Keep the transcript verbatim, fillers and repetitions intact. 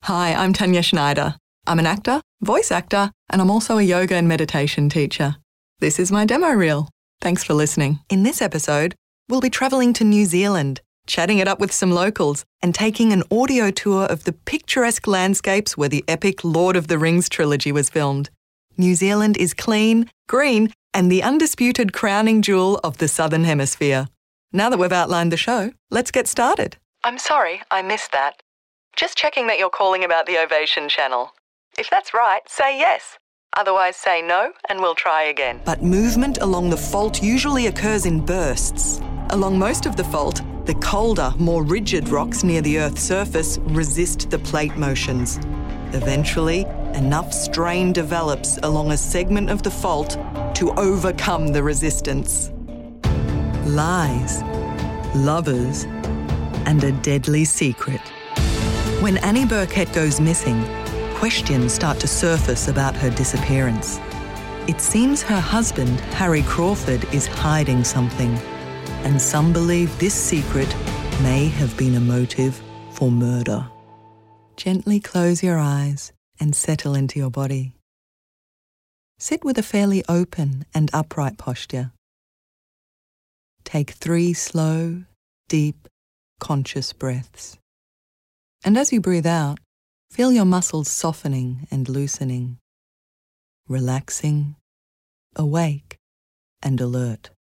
Hi, I'm Tanya Schneider. I'm an actor, voice actor, and I'm also a yoga and meditation teacher. This is my demo reel. Thanks for listening. In this episode, we'll be travelling to New Zealand, chatting it up with some locals, and taking an audio tour of the picturesque landscapes where the epic Lord of the Rings trilogy was filmed. New Zealand is clean, green, and the undisputed crowning jewel of the Southern Hemisphere. Now that we've outlined the show, let's get started. I'm sorry, I missed that. Just checking that you're calling about the Ovation channel. If that's right, say yes. Otherwise, say no, and we'll try again. But movement along the fault usually occurs in bursts. Along most of the fault, the colder, more rigid rocks near the Earth's surface resist the plate motions. Eventually, enough strain develops along a segment of the fault to overcome the resistance. Lies, lovers, and a deadly secret. When Annie Burkett goes missing, questions start to surface about her disappearance. It seems her husband, Harry Crawford, is hiding something, and some believe this secret may have been a motive for murder. Gently close your eyes and settle into your body. Sit with a fairly open and upright posture. Take three slow, deep, conscious breaths. And as you breathe out, feel your muscles softening and loosening, relaxing, awake and alert.